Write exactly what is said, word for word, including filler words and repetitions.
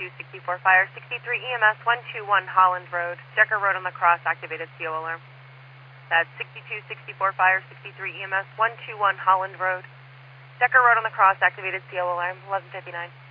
sixty-two sixty-four Fire, sixty-three E M S, one two one Holland Road, Decker Road on the cross, activated C O alarm. That's sixty-two sixty-four Fire, sixty-three E M S, one two one Holland Road, Decker Road on the cross, activated C O alarm, eleven fifty-nine.